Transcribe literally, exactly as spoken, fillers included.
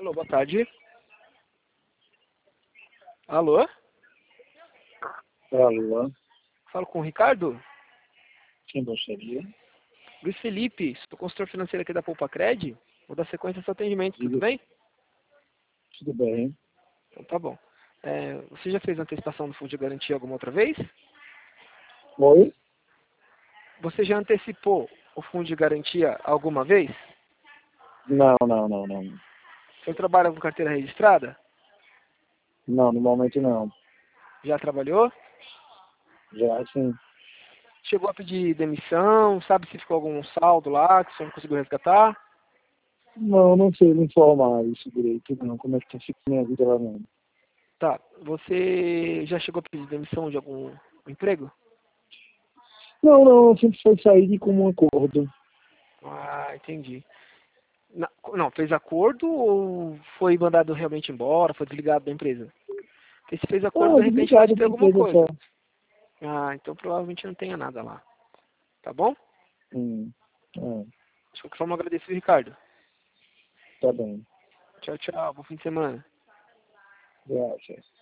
Alô, boa tarde. Alô? Alô, Falo com o Ricardo? quem gostaria? Luiz Felipe, sou consultor financeiro aqui da Poupa Cred. Vou dar sequência ao seu atendimento, tudo Diga. bem? Tudo bem? Então tá bom. É, você já fez antecipação do fundo de garantia alguma outra vez? Oi? Você já antecipou o fundo de garantia alguma vez? Não, não, não, não. Você trabalha com carteira registrada? Não, no momento não. Já trabalhou? Já, sim. Chegou a pedir demissão? Sabe se ficou algum saldo lá que você não conseguiu resgatar? Não, não sei me informar isso direito, não. Como é que tá ficando minha vida lá, não. Tá. Você já chegou a pedir demissão de algum emprego? Não, não, sempre foi sair de comum acordo. Ah, entendi. Na- Não, fez acordo ou foi mandado realmente embora, foi desligado da empresa? Porque se fez acordo, Ah, de repente pode desligado ter da alguma empresa só. coisa. Ah, então provavelmente não tenha nada lá. Tá bom? Hum, ah, De qualquer forma, eu agradeço, Ricardo. tá bem. Tchau, tchau. Bom fim de semana. Graças.